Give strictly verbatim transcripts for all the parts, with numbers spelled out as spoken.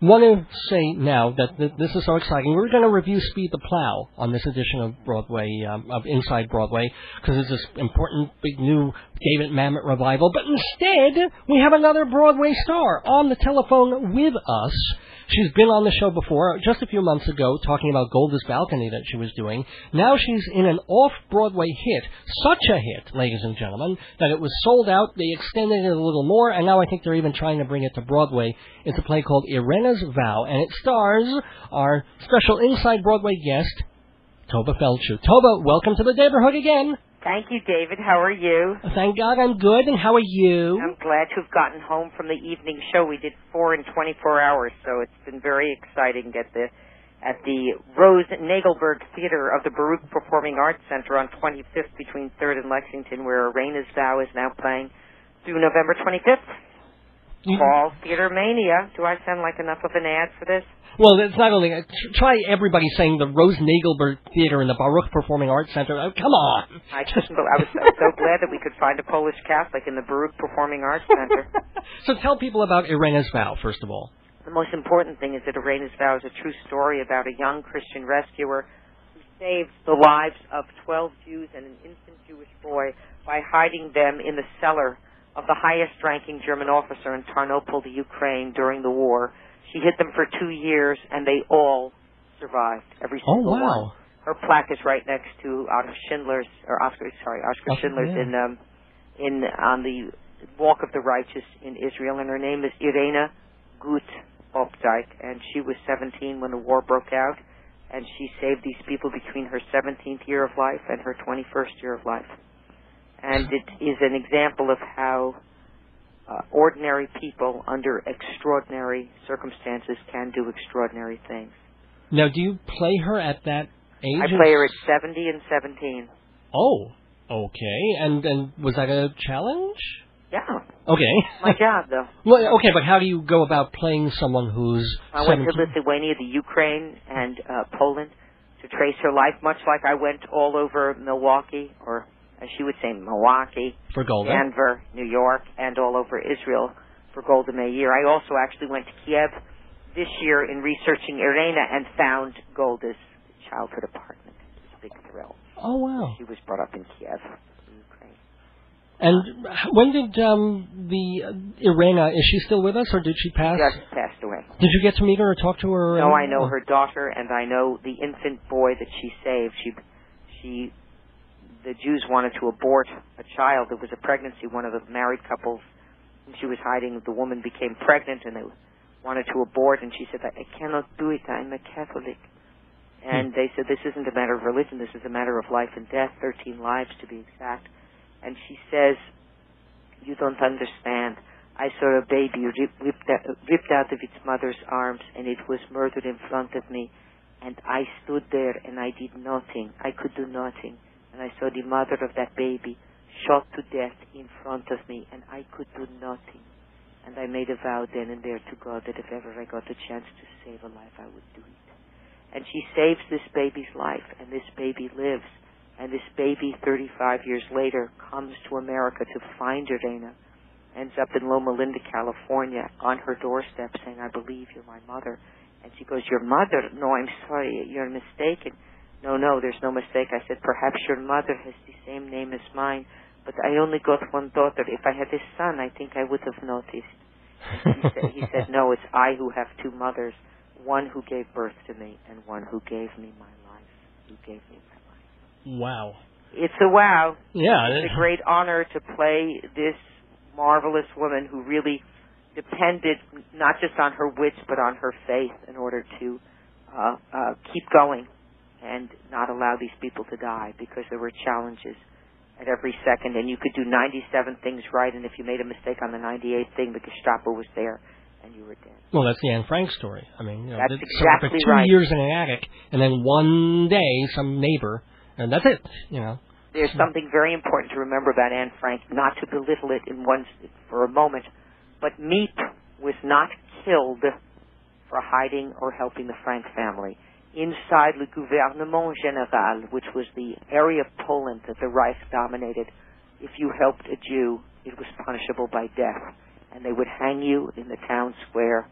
want to say now that th- this is so exciting. We're going to review Speed the Plow on this edition of Broadway, um, of Inside Broadway, because it's this important, big, new David Mamet revival. But instead, we have another Broadway star on the telephone with us. She's been on the show before, just a few months ago, talking about Golda's Balcony that she was doing. Now she's in an off-Broadway hit, such a hit, ladies and gentlemen, that it was sold out. They extended it a little more, and now I think they're even trying to bring it to Broadway. It's a play called Irena's Vow, and it stars our special Inside Broadway guest, Tovah Feldshuh. Tovah, welcome to the neighborhood again. Thank you, David. How are you? Thank God I'm good, and how are you? I'm glad to have gotten home from the evening show. We did four in twenty-four hours, so it's been very exciting at the at the Rose Nagelberg Theater of the Baruch Performing Arts Center on twenty-fifth between third and Lexington, where Irena's Vow is now playing through November twenty-fifth. Mm-hmm. Fall Theater Mania. Do I sound like enough of an ad for this? Well, it's not only... Try everybody saying the Rose Nagelberg Theater and the Baruch Performing Arts Center. Oh, come on. I, couldn't, I was so glad that we could find a Polish Catholic in the Baruch Performing Arts Center. So tell people about Irena's Vow, first of all. The most important thing is that Irena's Vow is a true story about a young Christian rescuer who saved the lives of twelve Jews and an infant Jewish boy by hiding them in the cellar of the highest-ranking German officer in Tarnopol, the Ukraine, during the war. She hid them for two years, and they all survived. Every single oh, wow. one. Her plaque is right next to Oscar Schindler's, or Oscar, sorry, Oscar oh, Schindler's yeah. in um, in on the Walk of the Righteous in Israel, and her name is Irena Gut Opdyke, and she was seventeen when the war broke out, and she saved these people between her seventeenth year of life and her twenty-first year of life. And it is an example of how Uh, ordinary people under extraordinary circumstances can do extraordinary things. Now, do you play her at that age? I play her at seventy and seventeen. Oh, okay. And and was that a challenge? Yeah. Okay. My job, though. Well, okay, but how do you go about playing someone who's I seventeen? went to Lithuania, the Ukraine, and uh, Poland to trace her life, much like I went all over Milwaukee, or as she would say, Milwaukee, for Golda, Denver, New York, and all over Israel for Golda Meir. I also actually went to Kiev this year in researching Irena and found Golda's childhood apartment. It was a big thrill. Oh, wow. She was brought up in Kiev, Ukraine. And when did um, the uh, Irena, is she still with us, or did she pass? She just passed away. Did you get to meet her or talk to her? No, or, I know oh. her daughter, and I know the infant boy that she saved. She, she... The Jews wanted to abort a child. It was a pregnancy. One of the married couples, and she was hiding. The woman became pregnant, and they wanted to abort. And she said, "I cannot do it. I'm a Catholic." And hmm. they said, "This isn't a matter of religion. This is a matter of life and death. Thirteen lives, to be exact." And she says, "You don't understand. I saw a baby ripped out, ripped out of its mother's arms, and it was murdered in front of me. And I stood there, and I did nothing. I could do nothing. And I saw the mother of that baby shot to death in front of me, and I could do nothing. And I made a vow then and there to God that if ever I got a chance to save a life, I would do it." And she saves this baby's life, and this baby lives. And this baby, thirty-five years later, comes to America to find Irena, ends up in Loma Linda, California, on her doorstep saying, "I believe you're my mother." And she goes, "Your mother? No, I'm sorry, you're mistaken." "No, no, there's no mistake." I said, "Perhaps your mother has the same name as mine, but I only got one daughter. If I had a son, I think I would have noticed." And he, said, he said, "No, it's I who have two mothers, one who gave birth to me and one who gave me my life, who gave me my life." Wow. It's a wow. Yeah. It's a great honor to play this marvelous woman who really depended not just on her wits but on her faith in order to uh, uh, keep going and not allow these people to die, because there were challenges at every second, and you could do ninety-seven things right, and if you made a mistake on the ninety-eighth thing, the Gestapo was there, and you were dead. Well, that's the Anne Frank story. I mean, you know, that's it's exactly for two right. years in an attic, and then one day, some neighbor, and that's it, you know. There's something very important to remember about Anne Frank, not to belittle it in one for a moment, but Miep was not killed for hiding or helping the Frank family. Inside Le Gouvernement Général, which was the area of Poland that the Reich dominated, if you helped a Jew, it was punishable by death. And they would hang you in the town square along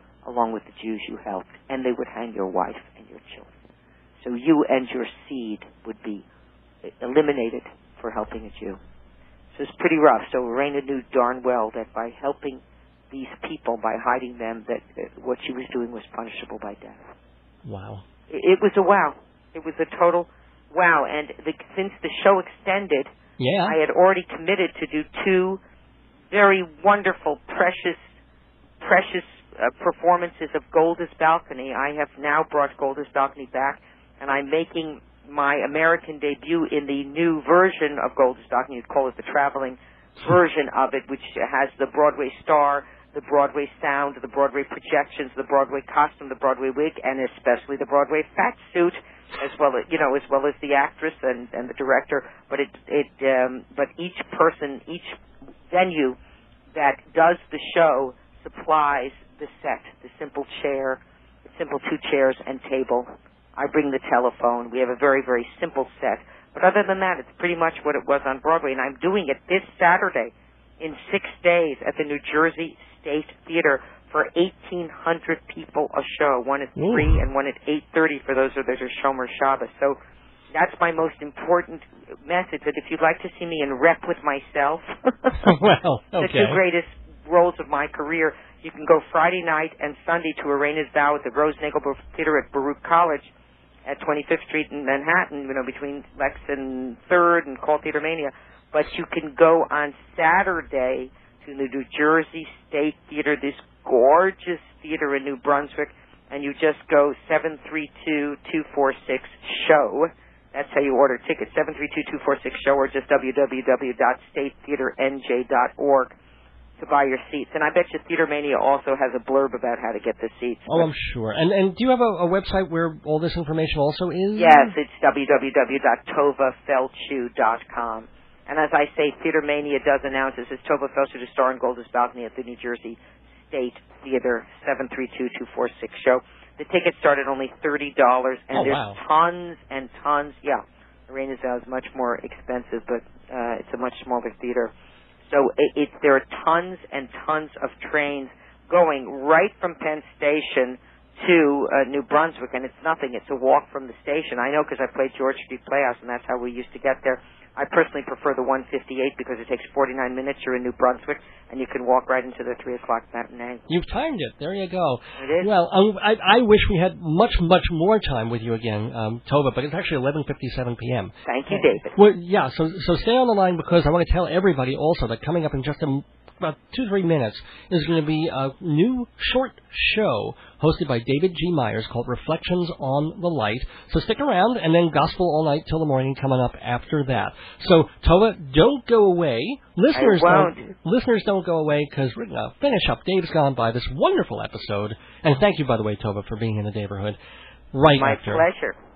along with the Jews you helped, and they would hang your wife and your children. So you and your seed would be eliminated for helping a Jew. So it's pretty rough. So Lorena knew darn well that by helping these people, by hiding them, that uh, what she was doing was punishable by death. Wow. It, it was a wow. It was a total wow. And the, since the show extended, yeah. I had already committed to do two very wonderful, precious, precious uh, performances of Golda's Balcony. I have now brought Golda's Balcony back, and I'm making my American debut in the new version of Golda's Balcony. You'd call it the traveling version of it, which has the Broadway star, the Broadway sound, the Broadway projections, the Broadway costume, the Broadway wig, and especially the Broadway fat suit, as well as you know, as well as the actress and, and the director. But it, it, um, but each person, each venue that does the show supplies the set, the simple chair, the simple two chairs and table. I bring the telephone. We have a very, very simple set. But other than that, it's pretty much what it was on Broadway. And I'm doing it this Saturday in six days at the New Jersey State Theater for eighteen hundred people a show. One at three Ooh. and one at eight thirty for those of those are Shomer Shabbos. So that's my most important message, that if you'd like to see me in rep with myself, well, okay. the two greatest roles of my career, you can go Friday night and Sunday to Arena's Vow at the Rose Nagelberg Theater at Baruch College at twenty-fifth Street in Manhattan, you know, between Lex and third and Call Theater Mania. But you can go on Saturday to the New Jersey State Theater, this gorgeous theater in New Brunswick, and you just go seven three two, two four six, SHOW. That's how you order tickets, seven three two, two four six, SHOW, or just w w w dot state theater n j dot org to buy your seats. And I bet you Theater Mania also has a blurb about how to get the seats. Oh, I'm sure. And and do you have a, a website where all this information also is? Yes, it's w w w dot tova feldshuh dot com. And as I say, Theater Mania does announce this is Tova Feldshuh to star in Golda's Balcony at the New Jersey State Theater, seven three two, two four six, SHOW. The tickets start at only thirty dollars, and oh, there's wow. tons and tons. Yeah, Arena's Vow is much more expensive, but uh, it's a much smaller theater. So it, it, there are tons and tons of trains going right from Penn Station to uh, New Brunswick, and it's nothing. It's a walk from the station. I know because I played George Street Playhouse, and that's how we used to get there. I personally prefer the one fifty-eight because it takes forty-nine minutes. You're in New Brunswick, and you can walk right into the three o'clock matinee. You've timed it. There you go. It is. Well, um, I, I wish we had much, much more time with you again, um, Tova, but it's actually eleven fifty-seven p.m. Thank you, David. Well, yeah, so so stay on the line because I want to tell everybody also that coming up in just a, about two, three minutes is going to be a new short show hosted by David G. Myers called Reflections on the Light. So stick around, and then Gospel All Night Till the Morning coming up after that. So, Tova, don't go away. Listeners I won't. don't, listeners don't go away because we're going to finish up Dave's Gone By, this wonderful episode. And thank you, by the way, Tova, for being in the neighborhood right My after. pleasure.